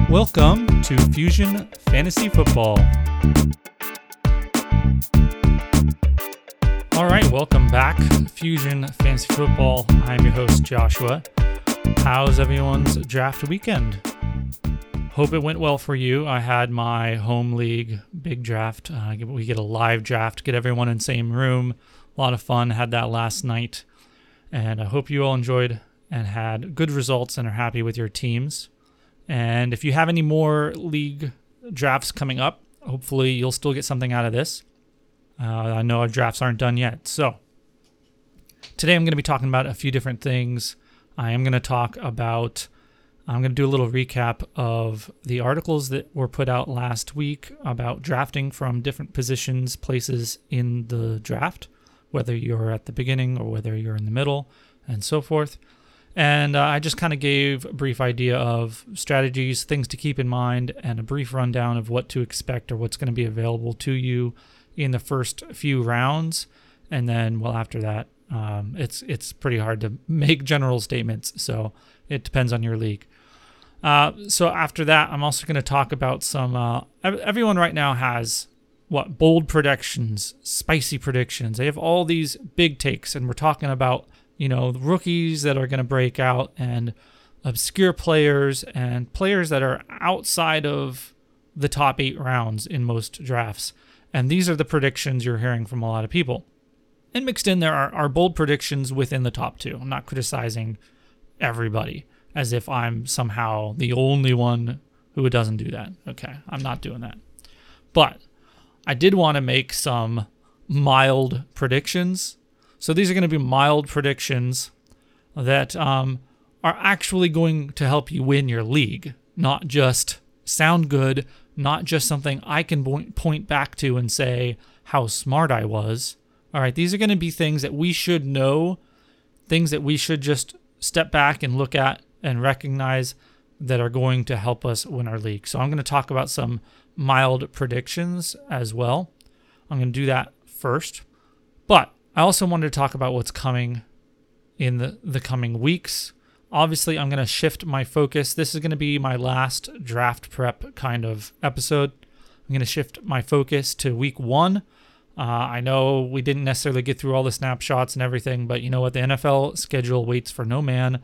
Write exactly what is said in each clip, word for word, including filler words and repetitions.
Welcome to Fusion Fantasy Football. All right, welcome back, Fusion Fantasy Football. I'm your host, Joshua. How's everyone's draft weekend? Hope it went well for you. I had my home league big draft. Uh, we get a live draft, get everyone in the same room. A lot of fun. Had that last night. And I hope you all enjoyed and had good results and are happy with your teams. And if you have any more league drafts coming up, hopefully you'll still get something out of this. Uh, I know our drafts aren't done yet. So today I'm going to be talking about a few different things. I am going to talk about, I'm going to do a little recap of the articles that were put out last week about drafting from different positions, places in the draft, whether you're at the beginning or whether you're in the middle and so forth. And uh, I just kind of gave a brief idea of strategies, things to keep in mind, and a brief rundown of what to expect or what's going to be available to you in the first few rounds. And then, well, after that, um, it's it's pretty hard to make general statements. So it depends on your league. Uh, so after that, I'm also going to talk about some, uh, everyone right now has what, bold predictions, spicy predictions. They have all these big takes, and we're talking about, you know, rookies that are going to break out and obscure players and players that are outside of the top eight rounds in most drafts. And these are the predictions you're hearing from a lot of people. And mixed in there are, are bold predictions within the top two. I'm not criticizing everybody as if I'm somehow the only one who doesn't do that. Okay, I'm not doing that. But I did want to make some mild predictions. So these are going to be mild predictions that um, are actually going to help you win your league, not just sound good, not just something I can point back to and say how smart I was. All right, these are going to be things that we should know, things that we should just step back and look at and recognize that are going to help us win our league. So I'm going to talk about some mild predictions as well. I'm going to do that first. But I also wanted to talk about what's coming in the, the coming weeks. Obviously, I'm going to shift my focus. This is going to be my last draft prep kind of episode. I'm going to shift my focus to week one. Uh, I know we didn't necessarily get through all the snapshots and everything, but you know what? The N F L schedule waits for no man.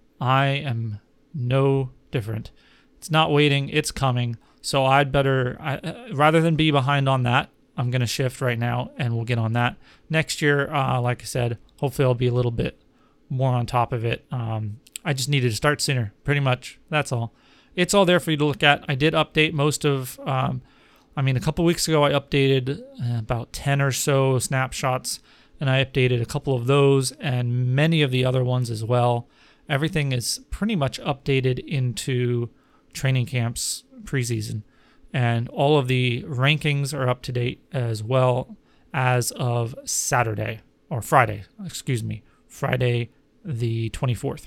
I am no different. It's not waiting. It's coming. So I'd better, I, rather than be behind on that, I'm going to shift right now, and we'll get on that. Next year, uh, like I said, hopefully I'll be a little bit more on top of it. Um, I just needed to start sooner, pretty much. That's all. It's all there for you to look at. I did update most of, um, I mean, a couple weeks ago, I updated uh, about ten or so snapshots, and I updated a couple of those and many of the other ones as well. Everything is pretty much updated into training camps preseason. And all of the rankings are up to date as well as of Saturday, or Friday, excuse me, Friday the twenty-fourth.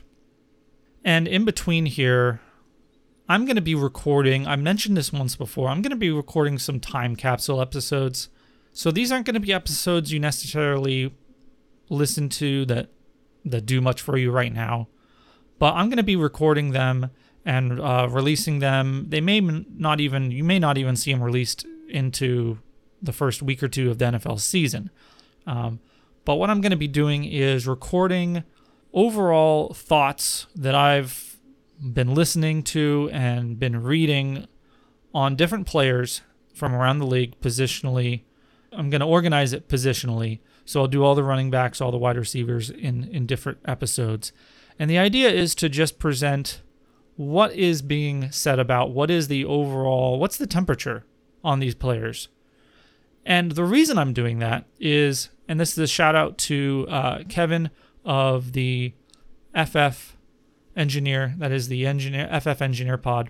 And in between here, I'm going to be recording, I mentioned this once before, I'm going to be recording some time capsule episodes. So these aren't going to be episodes you necessarily listen to that, that do much for you right now. But I'm going to be recording them and uh, releasing them. They may not even, you may not even see them released into the first week or two of the N F L season. Um, but what I'm going to be doing is recording overall thoughts that I've been listening to and been reading on different players from around the league positionally. I'm going to organize it positionally. So I'll do all the running backs, all the wide receivers in, in different episodes. And the idea is to just present what is being said about, what is the overall, what's the temperature on these players. And the reason I'm doing that is, and this is a shout out to uh, Kevin of the F F Engineer, that is the engineer F F Engineer Pod.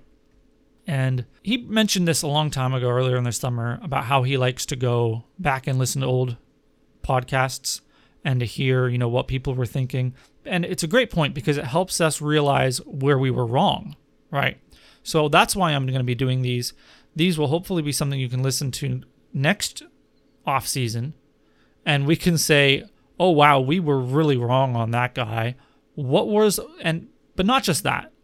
And he mentioned this a long time ago, earlier in the summer, about how he likes to go back and listen to old podcasts and to hear, you know, what people were thinking. And it's a great point because it helps us realize where we were wrong, right? So that's why I'm going to be doing these. These will hopefully be something you can listen to next off season, and we can say, oh, wow, we were really wrong on that guy. What was, and but not just that.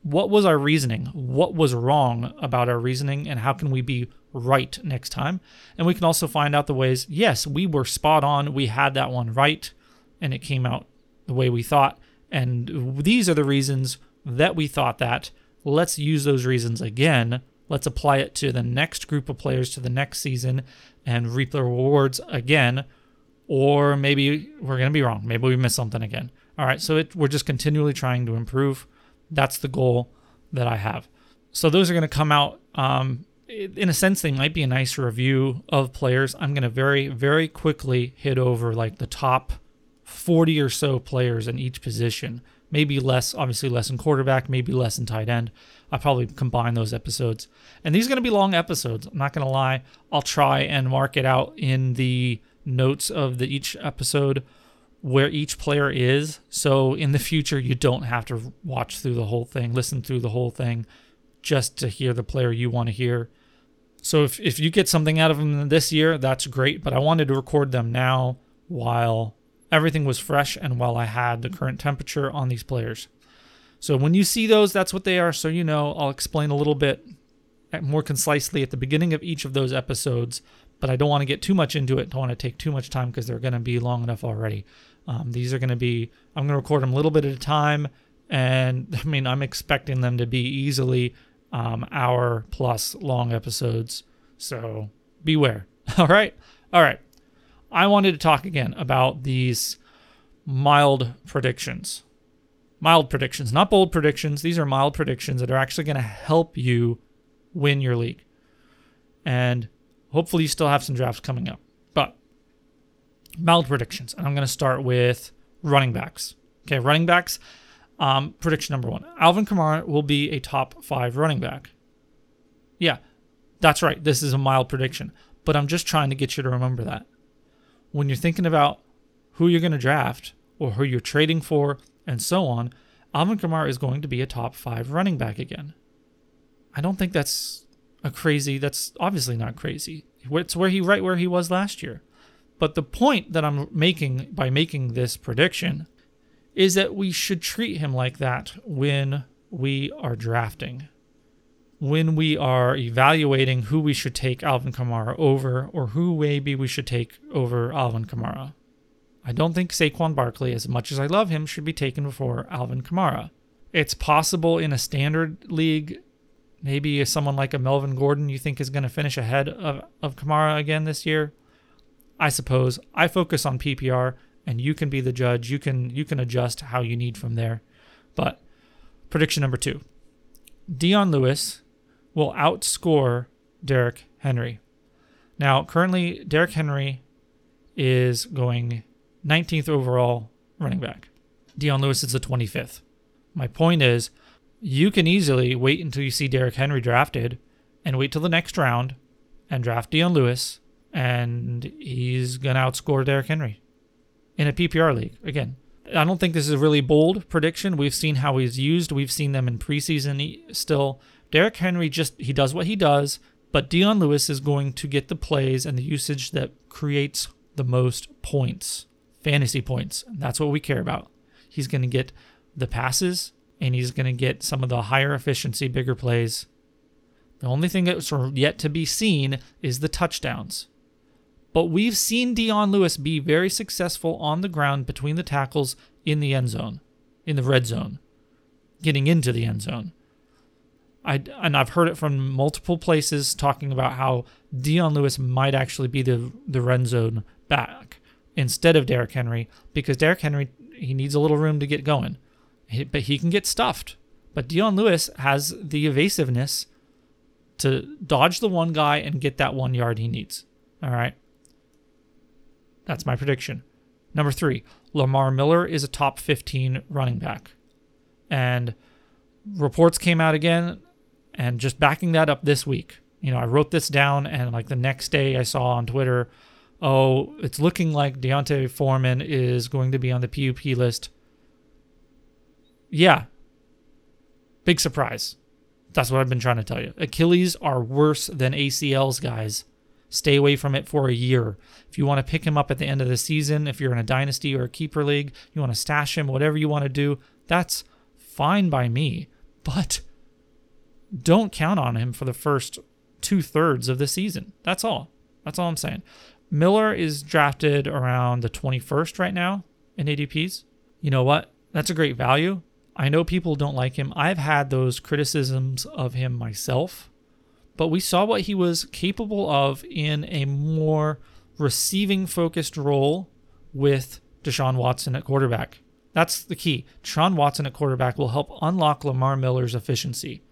what was our reasoning? What was wrong about our reasoning, and how can we be right next time? And we can also find out the ways, yes, we were spot on. We had that one right, and it came out the way we thought. And these are the reasons that we thought that. Let's use those reasons again. Let's apply it to the next group of players, to the next season, and reap the rewards again. Or maybe we're going to be wrong. Maybe we missed something again. All right, so it, we're just continually trying to improve. That's the goal that I have. So those are going to come out. Um, in a sense, they might be a nice review of players. I'm going to very, very quickly hit over like the top forty or so players in each position. Maybe less, obviously less in quarterback, maybe less in tight end. I'll probably combine those episodes. And these are going to be long episodes. I'm not going to lie. I'll try and mark it out in the notes of the each episode where each player is. So in the future, you don't have to watch through the whole thing, listen through the whole thing just to hear the player you want to hear. So if, if you get something out of them this year, that's great. But I wanted to record them now while everything was fresh and while I had the current temperature on these players. So when you see those, that's what they are. So you know, I'll explain a little bit more concisely at the beginning of each of those episodes, but I don't want to get too much into it. Don't want to take too much time because they're going to be long enough already. Um, these are going to be, I'm going to record them a little bit at a time. And I mean, I'm expecting them to be easily um, hour plus long episodes. So beware. All right. All right. I wanted to talk again about these mild predictions. Mild predictions, not bold predictions. These are mild predictions that are actually going to help you win your league. And hopefully you still have some drafts coming up. But mild predictions. And I'm going to start with running backs. Okay, running backs. Um, prediction number one. Alvin Kamara will be a top five running back. Yeah, that's right. This is a mild prediction. But I'm just trying to get you to remember that. When you're thinking about who you're going to draft or who you're trading for and so on, Alvin Kamara is going to be a top five running back again. I don't think that's a crazy, that's obviously not crazy. It's where he right where he was last year. But the point that I'm making by making this prediction is that we should treat him like that when we are drafting. When we are evaluating who we should take Alvin Kamara over or who maybe we should take over Alvin Kamara. I don't think Saquon Barkley, as much as I love him, should be taken before Alvin Kamara. It's possible in a standard league, maybe someone like a Melvin Gordon you think is going to finish ahead of, of Kamara again this year. I suppose. I focus on P P R, and you can be the judge. You can you can adjust how you need from there. But prediction number two. Dion Lewis will outscore Derrick Henry. Now, currently, Derrick Henry is going nineteenth overall running back. Dion Lewis is the twenty-fifth. My point is, you can easily wait until you see Derrick Henry drafted and wait till the next round and draft Dion Lewis, and he's going to outscore Derrick Henry in a P P R league. Again, I don't think this is a really bold prediction. We've seen how he's used. We've seen them in preseason still. Derrick Henry just, he does what he does, but Dion Lewis is going to get the plays and the usage that creates the most points, fantasy points. And that's what we care about. He's going to get the passes, and he's going to get some of the higher efficiency, bigger plays. The only thing that's yet to be seen is the touchdowns. But we've seen Dion Lewis be very successful on the ground between the tackles in the end zone, in the red zone, getting into the end zone. I, and I've heard it from multiple places talking about how Dion Lewis might actually be the, the red zone back instead of Derrick Henry, because Derrick Henry, he needs a little room to get going. He, but he can get stuffed. But Dion Lewis has the evasiveness to dodge the one guy and get that one yard he needs. All right. That's my prediction. Number three, Lamar Miller is a top fifteen running back. And reports came out again, and just backing that up this week. You know, I wrote this down, and like the next day I saw on Twitter, oh, it's looking like D'Onta Foreman is going to be on the P U P list. Yeah. Big surprise. That's what I've been trying to tell you. Achilles are worse than A C Ls, guys. Stay away from it for a year. If you want to pick him up at the end of the season, if you're in a dynasty or a keeper league, you want to stash him, whatever you want to do, that's fine by me. but don't count on him for the first two thirds of the season. That's all. That's all I'm saying. Miller is drafted around the twenty-first right now in A D Ps. You know what? That's a great value. I know people don't like him. I've had those criticisms of him myself, but we saw what he was capable of in a more receiving-focused role with Deshaun Watson at quarterback. That's the key. Deshaun Watson at quarterback will help unlock Lamar Miller's efficiency.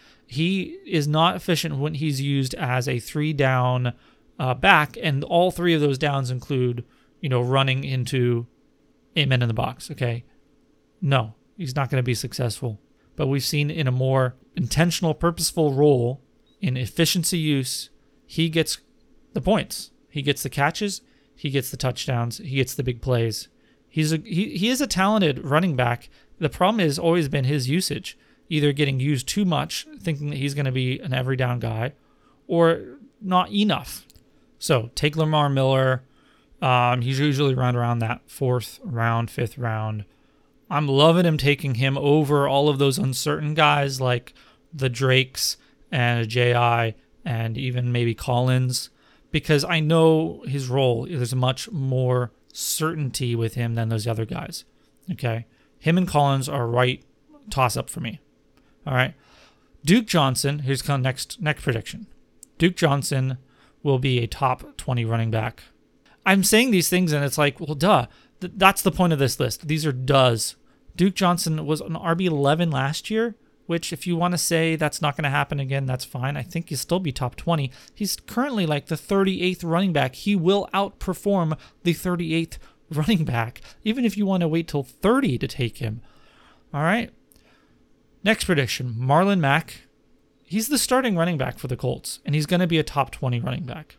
He is not efficient when he's used as a three-down uh, back, and all three of those downs include, you know, running into a man in the box, okay? No, he's not going to be successful. But we've seen in a more intentional, purposeful role in efficiency use, he gets the points. He gets the catches. He gets the touchdowns. He gets the big plays. He's a he, he is a talented running back. The problem has always been his usage, either getting used too much, thinking that he's going to be an every down guy, or not enough. So take Lamar Miller. Um, he's usually around around that fourth round, fifth round. I'm loving him taking him over all of those uncertain guys like the Drakes and J I and even maybe Collins, because I know his role. There's much more certainty with him than those other guys. Okay, him and Collins are right toss-up for me. All right, Duke Johnson. Here's kind of next next prediction. Duke Johnson will be a top twenty running back. I'm saying these things and it's like, well, duh. Th- that's the point of this list. These are does. Duke Johnson was an R B eleven last year, which if you want to say that's not going to happen again, that's fine. I think he'll still be top twenty. He's currently like the thirty-eighth running back. He will outperform the thirty-eighth running back, even if you want to wait till thirty to take him. All right. Next prediction, Marlon Mack. He's the starting running back for the Colts, and he's going to be a top twenty running back.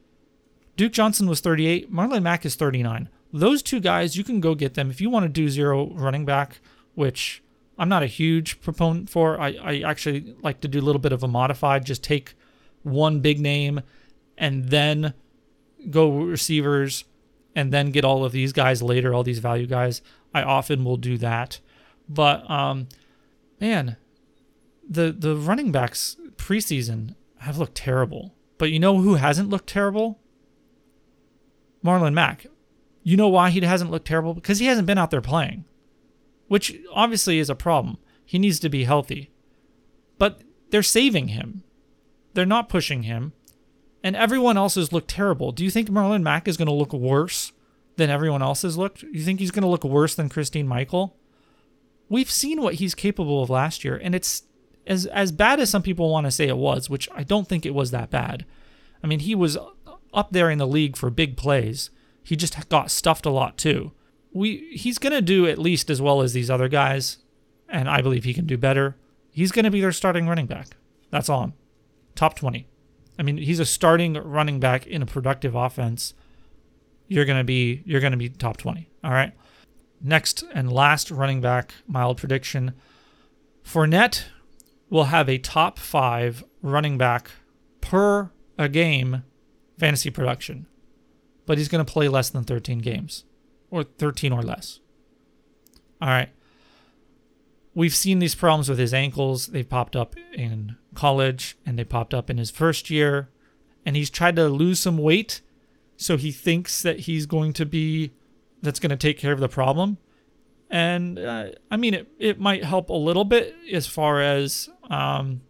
Duke Johnson was thirty-eight. Marlon Mack is thirty-nine. Those two guys, you can go get them. If you want to do zero running back, which I'm not a huge proponent for, I, I actually like to do a little bit of a modified, just take one big name and then go receivers and then get all of these guys later, all these value guys. I often will do that. But, um, man, the the running backs preseason have looked terrible. But you know who hasn't looked terrible? Marlon Mack. You know why he hasn't looked terrible? Because he hasn't been out there playing, which obviously is a problem. He needs to be healthy. But they're saving him. They're not pushing him. And everyone else has looked terrible. Do you think Marlon Mack is going to look worse than everyone else has looked? You think he's going to look worse than Christine Michael? We've seen what he's capable of last year, and it's as as bad as some people want to say it was, which I don't think it was that bad. I mean, he was up there in the league for big plays. He just got stuffed a lot too. We he's going to do at least as well as these other guys, and I believe he can do better. He's going to be their starting running back. That's all. Top twenty. I mean, he's a starting running back in a productive offense. You're going to be you're going to be top twenty. All right. Next and last running back, mild prediction. Fournette will have a top five running back per a game fantasy production, but he's going to play less than thirteen games, or thirteen or less. All right. We've seen these problems with his ankles. They've popped up in college, and they popped up in his first year, and he's tried to lose some weight, so he thinks that he's going to be, that's going to take care of the problem. And, uh, I mean, it, it might help a little bit as far as, um,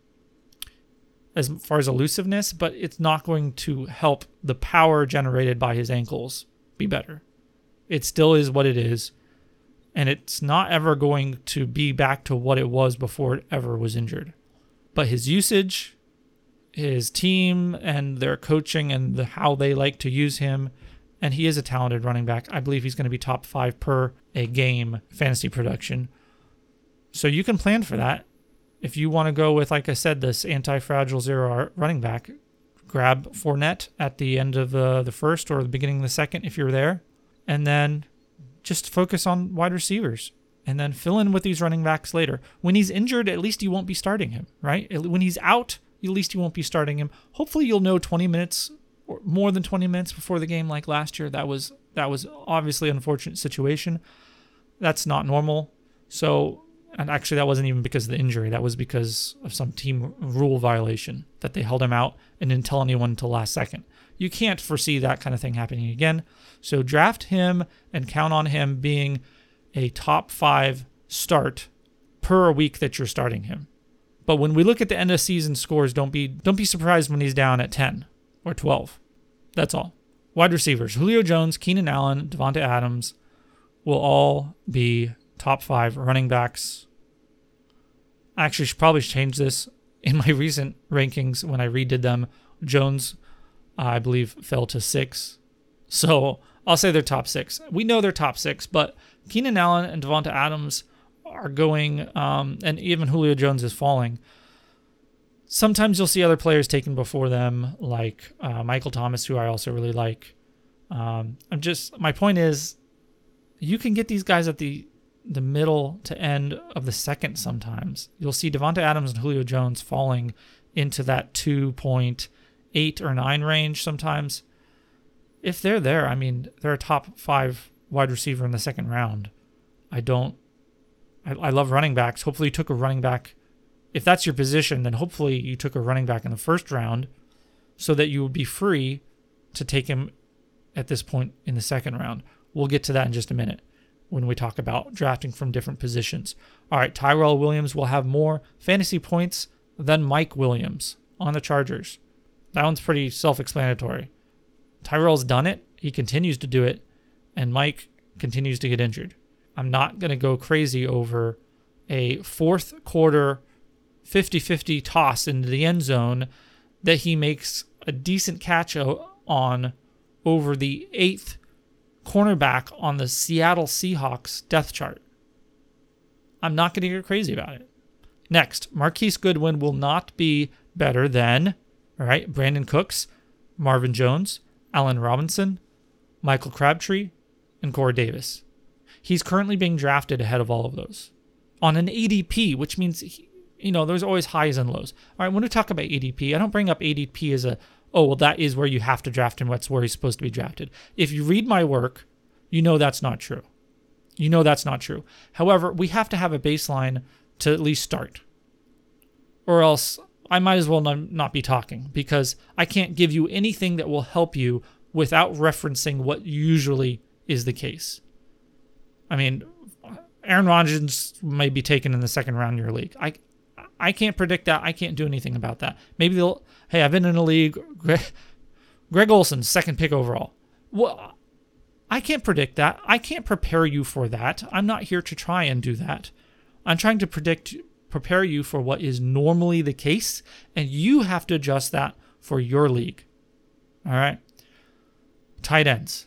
as far as elusiveness, but it's not going to help the power generated by his ankles be better. It still is what it is, and it's not ever going to be back to what it was before it ever was injured. But his usage, his team, and their coaching and the, how they like to use him, and he is a talented running back. I believe he's going to be top five per a game fantasy production. So you can plan for that. If you want to go with, like I said, this anti-fragile zero running back, grab Fournette at the end of the, the first or the beginning of the second if you're there, and then just focus on wide receivers, and then fill in with these running backs later. When he's injured, at least you won't be starting him, right? When he's out, at least you won't be starting him. Hopefully you'll know twenty minutes or more than twenty minutes before the game like last year. That was that was obviously an unfortunate situation. That's not normal. So And actually, that wasn't even because of the injury. That was because of some team rule violation that they held him out and didn't tell anyone until last second. You can't foresee that kind of thing happening again. So draft him and count on him being a top five start per week that you're starting him. But when we look at the end of season scores, don't be don't be surprised when he's down at ten or twelve. That's all. Wide receivers, Julio Jones, Keenan Allen, Devonta Adams will all be top five. Running backs, I actually should probably change this. In my recent rankings, when I redid them, Jones, uh, I believe, fell to six. So I'll say they're top six. We know they're top six, but Keenan Allen and Devonta Adams are going, um, and even Julio Jones is falling. Sometimes you'll see other players taken before them, like uh, Michael Thomas, who I also really like. Um, I'm just, my point is, you can get these guys at the the middle to end of the second sometimes. You'll see Devonta Adams and Julio Jones falling into that two point eight or nine range sometimes. If they're there, I mean, they're a top five wide receiver in the second round. I don't, I, I love running backs. Hopefully you took a running back. If that's your position, then hopefully you took a running back in the first round so that you would be free to take him at this point in the second round. We'll get to that in just a minute when we talk about drafting from different positions. All right, Tyrell Williams will have more fantasy points than Mike Williams on the Chargers. That one's pretty self-explanatory. Tyrell's done it. He continues to do it. And Mike continues to get injured. I'm not going to go crazy over a fourth quarter fifty-fifty toss into the end zone that he makes a decent catch on over the eighth cornerback on the Seattle Seahawks depth chart. I'm not going to get crazy about it. Next, Marquise Goodwin will not be better than, all right, Brandon Cooks, Marvin Jones, Allen Robinson, Michael Crabtree, and Corey Davis. He's currently being drafted ahead of all of those on an A D P, which means, he, you know, there's always highs and lows. All right, when we talk about A D P, I don't bring up A D P as a, oh, well, that is where you have to draft him. That's where he's supposed to be drafted. If you read my work, you know that's not true. You know that's not true. However, we have to have a baseline to at least start. Or else I might as well not be talking, because I can't give you anything that will help you without referencing what usually is the case. I mean, Aaron Rodgers may be taken in the second round in your league. I I can't predict that. I can't do anything about that. Maybe they'll, hey, I've been in a league, Greg, Greg Olsen, second pick overall. Well, I can't predict that. I can't prepare you for that. I'm not here to try and do that. I'm trying to predict, prepare you for what is normally the case, and you have to adjust that for your league. All right? Tight ends.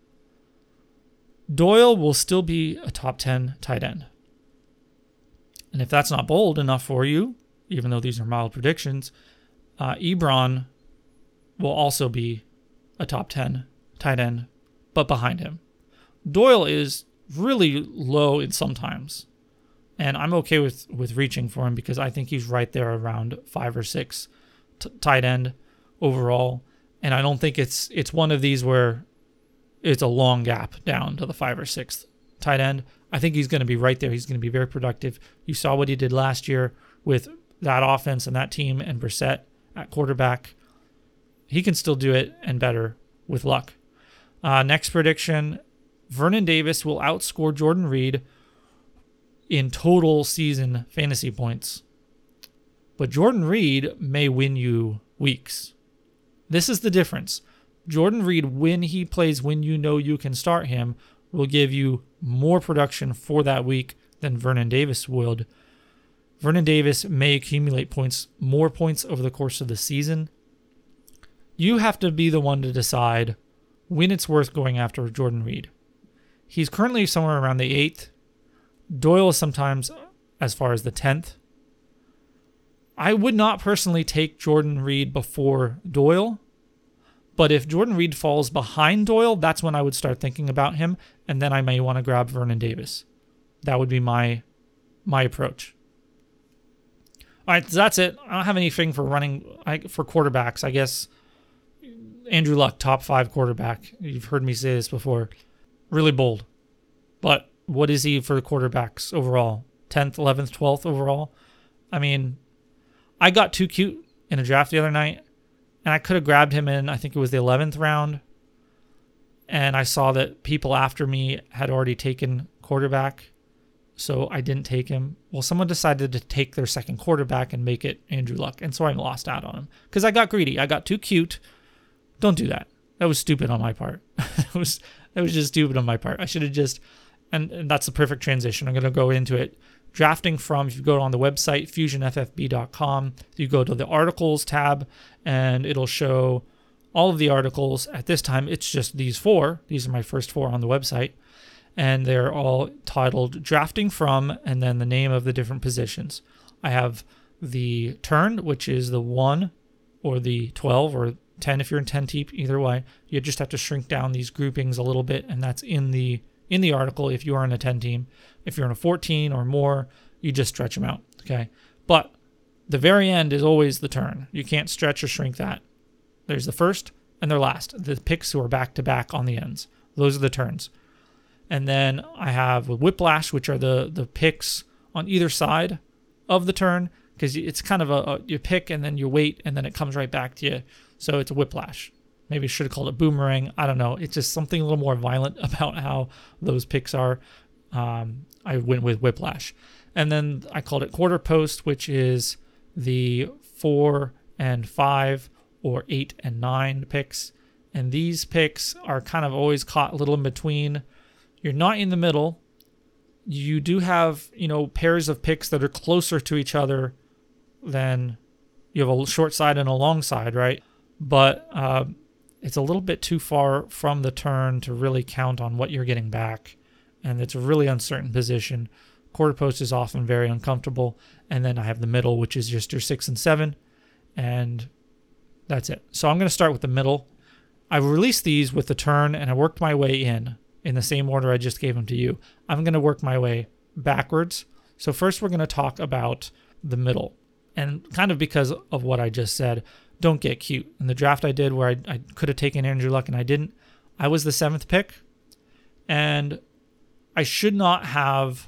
Doyle will still be a top ten tight end. And if that's not bold enough for you, even though these are mild predictions, uh, Ebron will also be a top ten tight end, but behind him. Doyle is really low in sometimes, and I'm okay with, with reaching for him because I think he's right there around five or six t- tight end overall, and I don't think it's it's one of these where it's a long gap down to the five or sixth tight end. I think he's going to be right there. He's going to be very productive. You saw what he did last year with that offense and that team and Brissett at quarterback. He can still do it and better with luck. Uh, next prediction, Vernon Davis will outscore Jordan Reed in total season fantasy points. But Jordan Reed may win you weeks. This is the difference. Jordan Reed, when he plays, when you know you can start him, will give you more production for that week than Vernon Davis would. Vernon Davis may accumulate points, more points over the course of the season. You have to be the one to decide when it's worth going after Jordan Reed. He's currently somewhere around the eighth. Doyle is sometimes as far as the tenth. I would not personally take Jordan Reed before Doyle. But if Jordan Reed falls behind Doyle, that's when I would start thinking about him, and then I may want to grab Vernon Davis. That would be my my approach. All right, so that's it. I don't have anything for running I, for quarterbacks. I guess Andrew Luck, top five quarterback. You've heard me say this before. Really bold. But what is he for the quarterbacks overall? tenth, eleventh, twelfth overall. I mean, I got too cute in a draft the other night, and I could have grabbed him in, I think it was the eleventh round, and I saw that people after me had already taken quarterback, so I didn't take him. Well, someone decided to take their second quarterback and make it Andrew Luck, and so I lost out on him because I got greedy. I got too cute. Don't do that. That was stupid on my part. it was it was just stupid on my part. I should have just, and, and that's the perfect transition. I'm going to go into it. Drafting from, if you go on the website, fusion f f b dot com, you go to the articles tab, and it'll show all of the articles. At this time, it's just these four. These are my first four on the website. And they're all titled Drafting From, and then the name of the different positions. I have the turn, which is the one or the twelve or ten if you're in ten deep, either way. You just have to shrink down these groupings a little bit, and that's in the in the article if you are in a ten team. If you're in a fourteen or more, you just stretch them out, okay? But the very end is always the turn. You can't stretch or shrink that. There's the first and their last, the picks who are back-to-back on the ends. Those are the turns. And then I have whiplash, which are the, the picks on either side of the turn, because it's kind of a, a you pick and then you wait and then it comes right back to you. So it's a whiplash. Maybe I should have called it boomerang. I don't know. It's just something a little more violent about how those picks are. Um, I went with whiplash. And then I called it quarter post, which is the four and five or eight and nine picks. And these picks are kind of always caught a little in between. You're not in the middle. You do have, you know, pairs of picks that are closer to each other than you have a short side and a long side, right? But uh, it's a little bit too far from the turn to really count on what you're getting back. And it's a really uncertain position. Quarter post is often very uncomfortable. And then I have the middle, which is just your six and seven. And that's it. So I'm going to start with the middle. I released these with the turn, and I worked my way in, in the same order I just gave them to you. I'm going to work my way backwards. So first we're going to talk about the middle. And kind of because of what I just said, don't get cute. In the draft I did where I, I could have taken Andrew Luck and I didn't, I was the seventh pick. And I should not have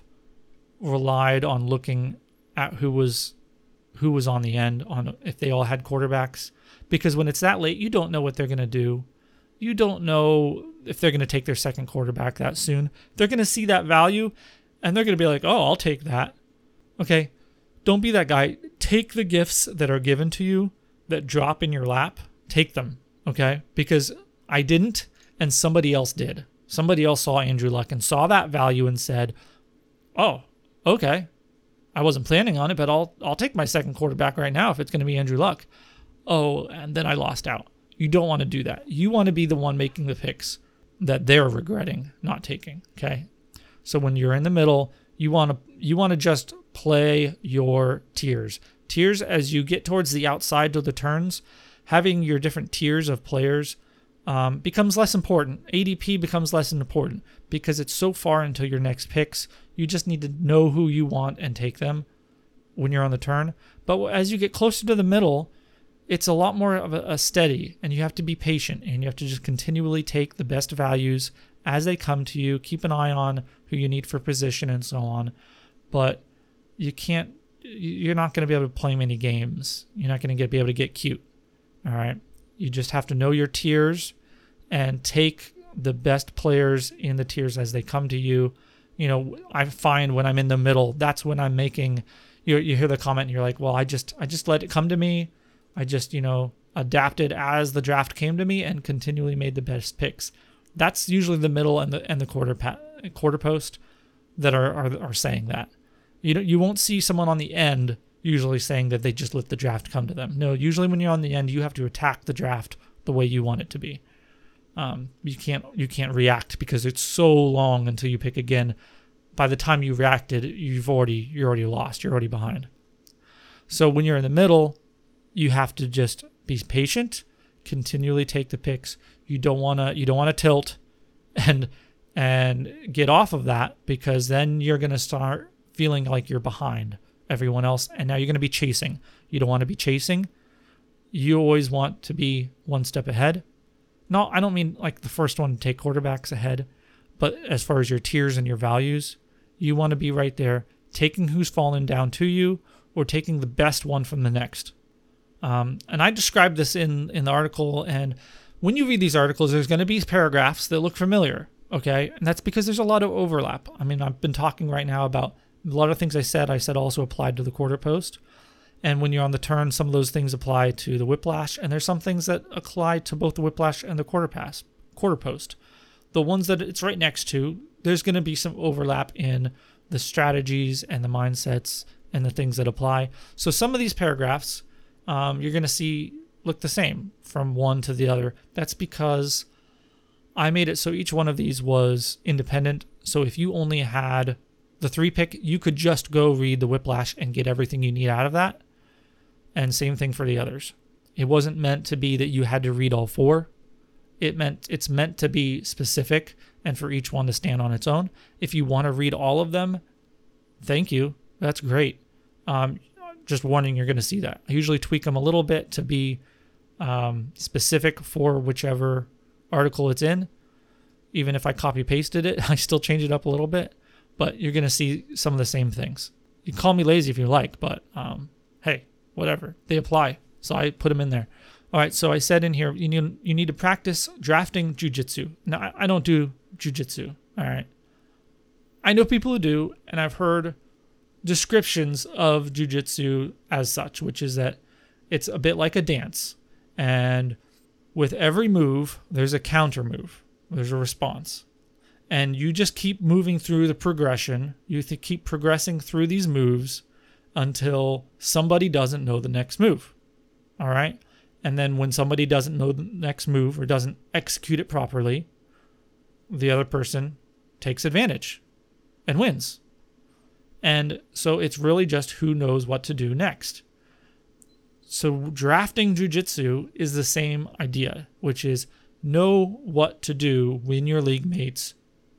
relied on looking at who was who was on the end, on if they all had quarterbacks. Because when it's that late, you don't know what they're going to do. You don't know if they're going to take their second quarterback that soon. They're going to see that value, and they're going to be like, oh, I'll take that. Okay, don't be that guy. Take the gifts that are given to you that drop in your lap. Take them, okay? Because I didn't, and somebody else did. Somebody else saw Andrew Luck and saw that value and said, oh, okay. I wasn't planning on it, but I'll I'll take my second quarterback right now if it's going to be Andrew Luck. Oh, and then I lost out. You don't want to do that. You want to be the one making the picks that they're regretting not taking, okay? So when you're in the middle, you want to you want to just play your tiers. Tiers, as you get towards the outside of the turns, having your different tiers of players um, becomes less important. A D P becomes less important because it's so far until your next picks. You just need to know who you want and take them when you're on the turn. But as you get closer to the middle, it's a lot more of a, a steady, and you have to be patient, and you have to just continually take the best values as they come to you. Keep an eye on who you need for position and so on. But you can't, you're not going to be able to play many games. You're not going to be able to get cute. All right. You just have to know your tiers and take the best players in the tiers as they come to you. You know, I find when I'm in the middle, that's when I'm making, you you hear the comment and you're like, well, I just, I just let it come to me. I just, you know, adapted as the draft came to me and continually made the best picks. That's usually the middle and the and the quarter pa- quarter post that are, are are saying that. You don't, you won't see someone on the end usually saying that they just let the draft come to them. No, usually when you're on the end, you have to attack the draft the way you want it to be. Um, you can't you can't react because it's so long until you pick again. By the time you reacted, you've already you're already lost. You're already behind. So when you're in the middle, you have to just be patient, continually take the picks. You don't wanna you don't wanna tilt and and get off of that, because then you're gonna start feeling like you're behind everyone else, and now you're gonna be chasing. You don't want to be chasing. You always want to be one step ahead. No, I don't mean like the first one to take quarterbacks ahead, but as far as your tiers and your values, you want to be right there, taking who's fallen down to you or taking the best one from the next. Um, and I described this in, in the article, and when you read these articles, there's going to be paragraphs that look familiar, okay? And that's because there's a lot of overlap. I mean, I've been talking right now about a lot of things I said, I said also applied to the quarter post. And when you're on the turn, some of those things apply to the whiplash, and there's some things that apply to both the whiplash and the quarter pass, quarter post. The ones that it's right next to, there's going to be some overlap in the strategies and the mindsets and the things that apply. So some of these paragraphs, um, you're going to see look the same from one to the other. That's because I made it so each one of these was independent. So if you only had the three pick, you could just go read the whiplash and get everything you need out of that. And same thing for the others. It wasn't meant to be that you had to read all four. It meant it's meant to be specific and for each one to stand on its own. If you want to read all of them, thank you. That's great. Um, just warning, you're going to see that. I usually tweak them a little bit to be um, specific for whichever article it's in. Even if I copy pasted it, I still change it up a little bit. But you're going to see some of the same things. You can call me lazy if you like, but um, hey, whatever. They apply. So I put them in there. All right, so I said in here, you need, you need to practice drafting jiu-jitsu. Now, I, I don't do jiu-jitsu, all right? I know people who do, and I've heard descriptions of jiu-jitsu as such, which is that it's a bit like a dance. And with every move, there's a counter move. There's a response. And you just keep moving through the progression. You th- keep progressing through these moves until somebody doesn't know the next move. All right? And then when somebody doesn't know the next move or doesn't execute it properly, the other person takes advantage and wins. And so it's really just who knows what to do next. So drafting jiu-jitsu is the same idea, which is know what to do when your league mates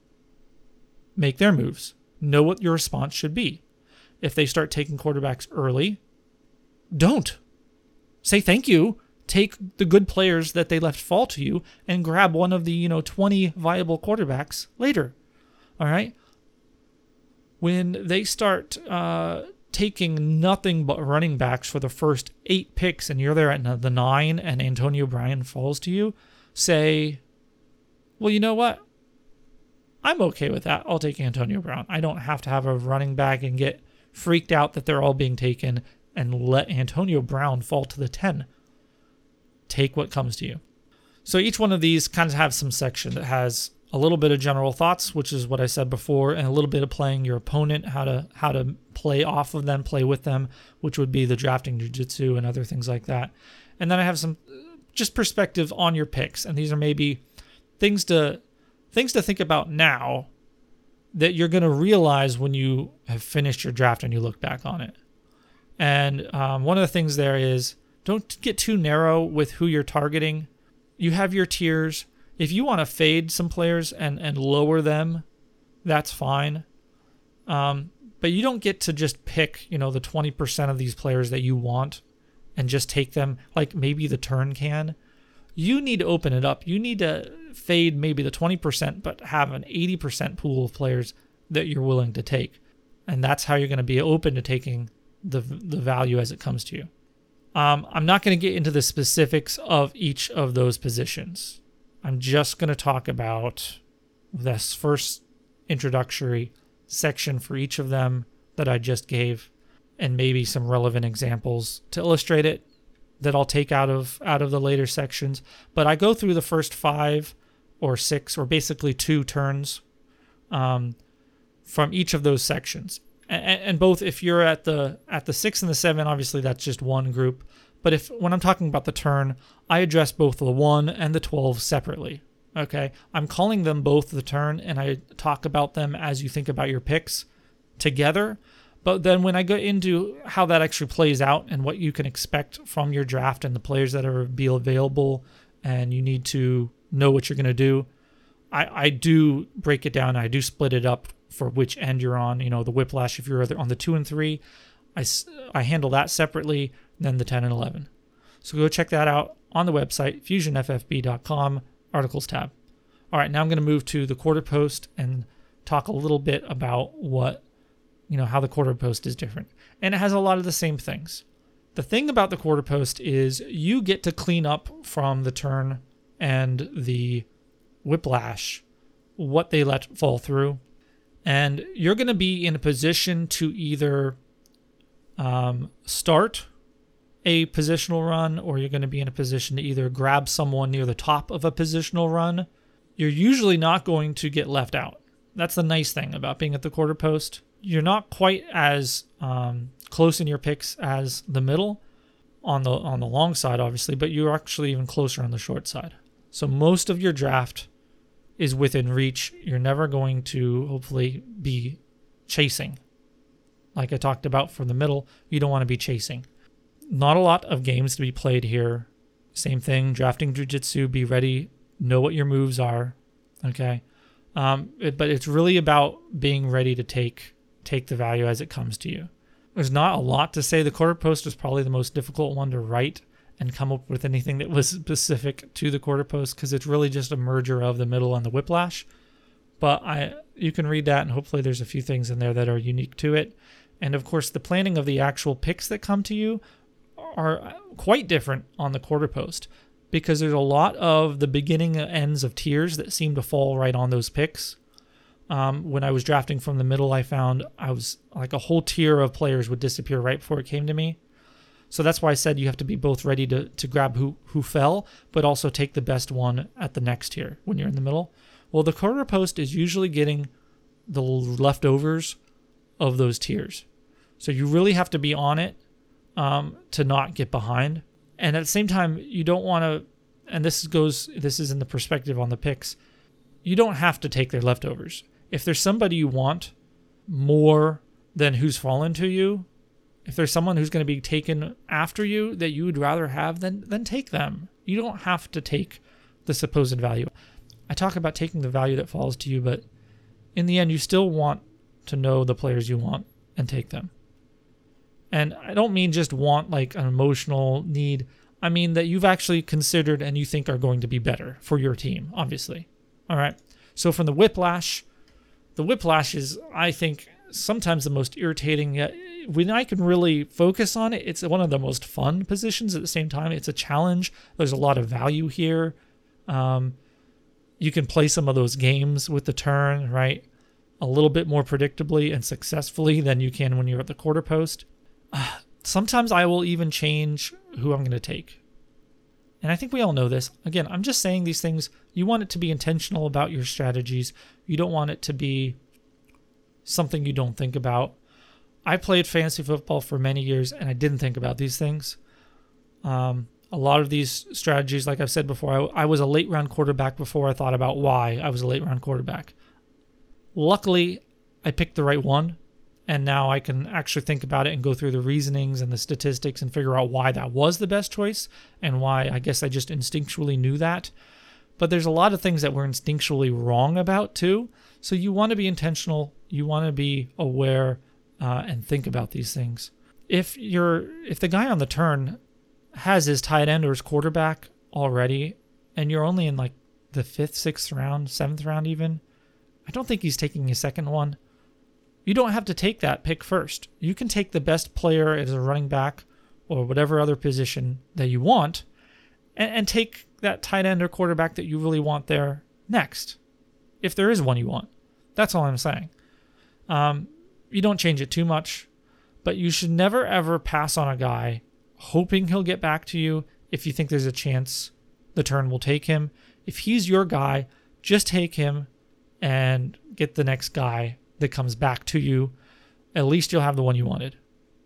make their moves. Know what your response should be. If they start taking quarterbacks early, don't. Say thank you. Take the good players that they left fall to you and grab one of the, you know, twenty viable quarterbacks later. All right? When they start uh, taking nothing but running backs for the first eight picks and you're there at the nine and Antonio Brown falls to you, say, well, you know what? I'm okay with that. I'll take Antonio Brown. I don't have to have a running back and get freaked out that they're all being taken and let Antonio Brown fall to the ten. Take what comes to you. So each one of these kind of have some section that has a little bit of general thoughts, which is what I said before, and a little bit of playing your opponent, how to how to play off of them, play with them, which would be the drafting jiu-jitsu and other things like that. And then I have some just perspective on your picks, and these are maybe things to things to think about now that you're going to realize when you have finished your draft and you look back on it. And um, one of the things there is don't get too narrow with who you're targeting. You have your tiers. If you want to fade some players and, and lower them, that's fine. Um, but you don't get to just pick, you know, the twenty percent of these players that you want and just take them like maybe the turn can. You need to open it up. You need to fade maybe the twenty percent, but have an eighty percent pool of players that you're willing to take. And that's how you're going to be open to taking the the value as it comes to you. Um, I'm not going to get into the specifics of each of those positions. I'm just going to talk about this first introductory section for each of them that I just gave, and maybe some relevant examples to illustrate it that I'll take out of out of the later sections. But I go through the first five or six, or basically two turns um, from each of those sections. And, and both, if you're at the at the six and the seven, obviously that's just one group. But if when I'm talking about the turn, I address both the one and the twelve separately. Okay, I'm calling them both the turn, and I talk about them as you think about your picks together. But then when I go into how that actually plays out and what you can expect from your draft and the players that are be available, and you need to know what you're going to do, I, I do break it down. I do split it up for which end you're on. You know, the whiplash, if you're on the two and three, I, I handle that separately than the ten and eleven. So go check that out on the website, fusion f f b dot com, articles tab. All right, now I'm going to move to the quarter post and talk a little bit about what you know, how the quarter post is different. And it has a lot of the same things. The thing about the quarter post is you get to clean up from the turn and the whiplash what they let fall through. And you're going to be in a position to either um, start a positional run, or you're going to be in a position to either grab someone near the top of a positional run. You're usually not going to get left out. That's the nice thing about being at the quarter post. You're not quite as um, close in your picks as the middle on the on the long side, obviously, but you're actually even closer on the short side. So most of your draft is within reach. You're never going to hopefully be chasing. Like I talked about for the middle, you don't want to be chasing. Not a lot of games to be played here. Same thing, drafting jiu-jitsu, be ready, know what your moves are, okay? Um, it, but it's really about being ready to take take the value as it comes to you. There's not a lot to say. The quarter post was probably the most difficult one to write and come up with anything that was specific to the quarter post, because it's really just a merger of the middle and the whiplash. But I, you can read that, and hopefully there's a few things in there that are unique to it. And of course, the planning of the actual picks that come to you are quite different on the quarter post, because there's a lot of the beginning ends of tiers that seem to fall right on those picks. Um, when I was drafting from the middle, I found I was like a whole tier of players would disappear right before it came to me. So that's why I said you have to be both ready to, to grab who, who fell, but also take the best one at the next tier when you're in the middle. Well, the quarter post is usually getting the leftovers of those tiers. So you really have to be on it um, to not get behind. And at the same time, you don't want to, and this goes, this is in the perspective on the picks, you don't have to take their leftovers. If there's somebody you want more than who's fallen to you, if there's someone who's going to be taken after you that you would rather have, then then take them. You don't have to take the supposed value. I talk about taking the value that falls to you, but in the end, you still want to know the players you want and take them. And I don't mean just want like an emotional need. I mean that you've actually considered and you think are going to be better for your team, obviously. All right. So from the whiplash, the whiplash is, I think, sometimes the most irritating. When I can really focus on it, it's one of the most fun positions at the same time. It's a challenge. There's a lot of value here. Um, you can play some of those games with the turn, right? A little bit more predictably and successfully than you can when you're at the quarter post. Uh, sometimes I will even change who I'm going to take. And I think we all know this. Again, I'm just saying these things. You want it to be intentional about your strategies. You don't want it to be something you don't think about. I played fantasy football for many years, and I didn't think about these things. Um, a lot of these strategies, like I've said before, I, I was a late round quarterback before I thought about why I was a late round quarterback. Luckily, I picked the right one, and now I can actually think about it and go through the reasonings and the statistics and figure out why that was the best choice and why I guess I just instinctually knew that. But there's a lot of things that we're instinctually wrong about too. So you want to be intentional. You want to be aware uh, and think about these things. If you're, if the guy on the turn has his tight end or his quarterback already, and you're only in like the fifth, sixth round, seventh round even, I don't think he's taking a second one. You don't have to take that pick first. You can take the best player as a running back or whatever other position that you want and, and take that tight end or quarterback that you really want there next, if there is one you want. That's all I'm saying. Um, you don't change it too much, but you should never ever pass on a guy hoping he'll get back to you if you think there's a chance the turn will take him. If he's your guy, just take him and get the next guy that comes back to you. At least you'll have the one you wanted.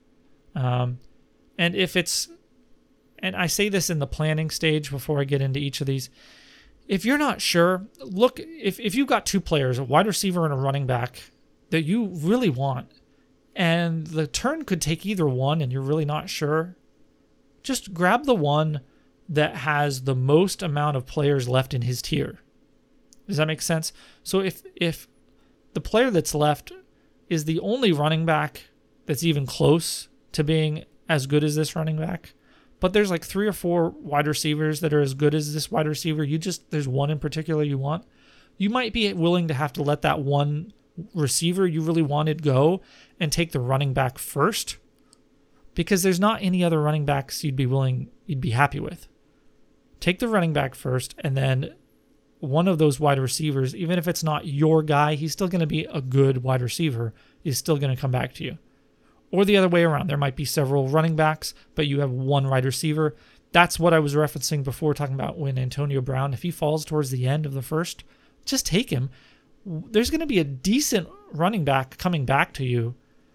Um, and if it's, and I say this in the planning stage before I get into each of these, if you're not sure, look, if, if you've got two players, a wide receiver and a running back that you really want, and the turn could take either one and you're really not sure, just grab the one that has the most amount of players left in his tier. Does that make sense? So if if the player that's left is the only running back that's even close to being as good as this running back, but there's like three or four wide receivers that are as good as this wide receiver, you just, there's one in particular you want, you might be willing to have to let that one receiver you really wanted, go and take the running back first, because there's not any other running backs you'd be willing, you'd be happy with. Take the running back first, and then one of those wide receivers, even if it's not your guy, he's still going to be a good wide receiver. He's still going to come back to you. Or the other way around. There might be several running backs, but you have one wide receiver. That's what I was referencing before, talking about when Antonio Brown, if he falls towards the end of the first, just take him. There's going to be a decent running back coming back to you.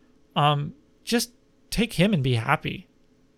Um, just take him and be happy.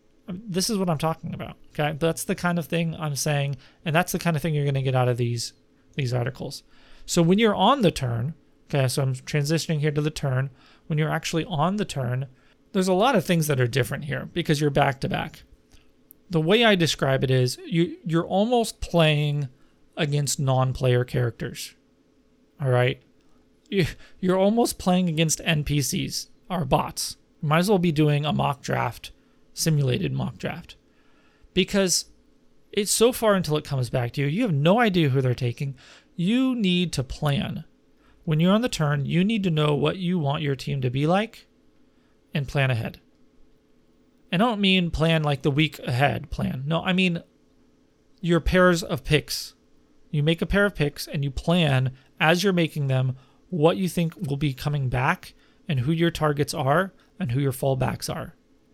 This is what I'm talking about. Okay, that's the kind of thing I'm saying, and that's the kind of thing you're going to get out of these these articles. So when you're on the turn, okay, so I'm transitioning here to the turn. When you're actually on the turn, there's a lot of things that are different here because you're back to back. The way I describe it is you you're almost playing against non-player characters. All right, you you're almost playing against N P Cs or bots. You might as well be doing a mock draft. Simulated mock draft, because it's so far until it comes back to you. You have no idea who they're taking. You need to plan. When you're on the turn, you need to know what you want your team to be like and plan ahead. And I don't mean plan like the week ahead plan. No, I mean your pairs of picks. You make a pair of picks and you plan as you're making them what you think will be coming back and who your targets are and who your fallbacks are.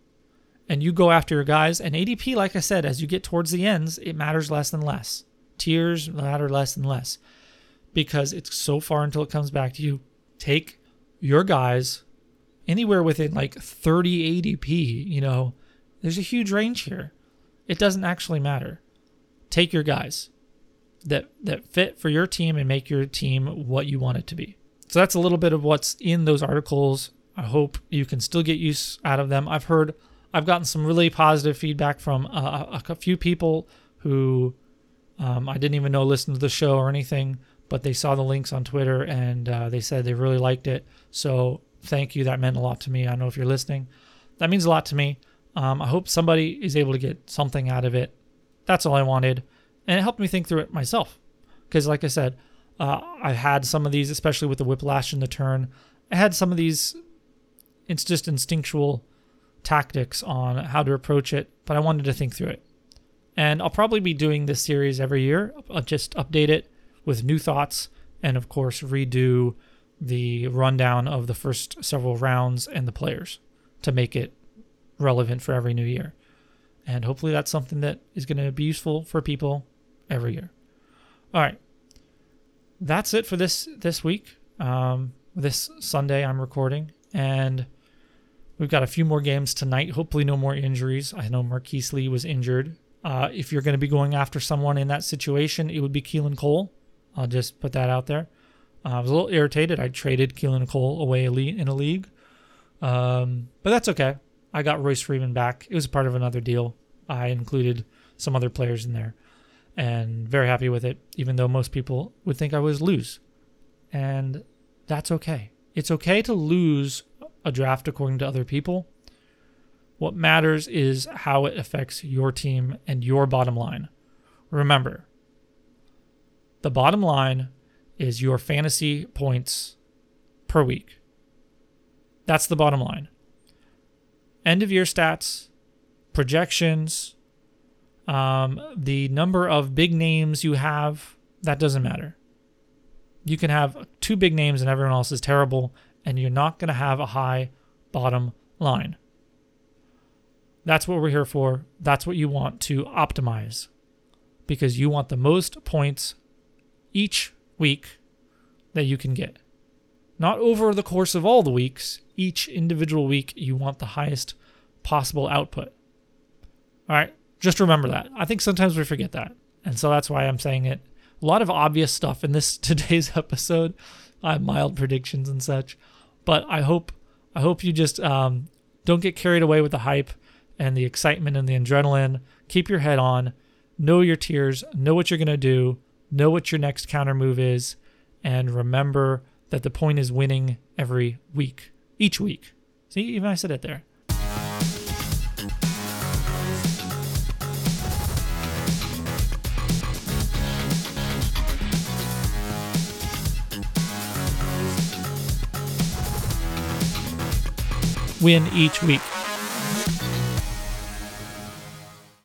And you go after your guys. And A D P, like I said, as you get towards the ends, it matters less and less. Tiers matter less and less because it's so far until it comes back to you. Take your guys anywhere within like thirty A D P. You know, there's a huge range here. It doesn't actually matter. Take your guys that that fit for your team and make your team what you want it to be. So that's a little bit of what's in those articles. I hope you can still get use out of them. I've heard I've gotten some really positive feedback from uh, a, a few people who um, I didn't even know listened to the show or anything, but they saw the links on Twitter and uh, they said they really liked it. So thank you. That meant a lot to me. I don't know if you're listening. That means a lot to me. Um, I hope somebody is able to get something out of it. That's all I wanted. And it helped me think through it myself. Because like I said, uh, I've had some of these, especially with the whiplash and the turn. I had some of these, it's just instinctual tactics on how to approach it, but I wanted to think through it. And I'll probably be doing this series every year. I'll just update it with new thoughts and, of course, redo the rundown of the first several rounds and the players to make it relevant for every new year. And hopefully that's something that is going to be useful for people every year. All right. That's it for this this week. Um, this Sunday I'm recording, and we've got a few more games tonight. Hopefully no more injuries. I know Marquise Lee was injured. Uh, if you're going to be going after someone in that situation, it would be Keelan Cole. I'll just put that out there. Uh, I was a little irritated. I traded Keelan Cole away in a league. Um, but that's okay. I got Royce Freeman back. It was part of another deal. I included some other players in there. And very happy with it, even though most people would think I was lose. And that's okay. It's okay to lose a draft according to other people. What matters is how it affects your team and your bottom line. Remember, the bottom line is your fantasy points per week. That's the bottom line. End of year stats, projections, um, the number of big names you have, that doesn't matter. You can have two big names and everyone else is terrible, and you're not going to have a high bottom line. That's what we're here for. That's what you want to optimize, because you want the most points each week that you can get. Not over the course of all the weeks. Each individual week, you want the highest possible output. All right, just remember that. I think sometimes we forget that, and so that's why I'm saying it. A lot of obvious stuff in this today's episode. I have mild predictions and such, but I hope I hope you just um, don't get carried away with the hype and the excitement and the adrenaline. Keep your head on. Know your tiers. Know what you're going to do. Know what your next counter move is. And remember that the point is winning every week. Each week. See, even I said it there. win each week.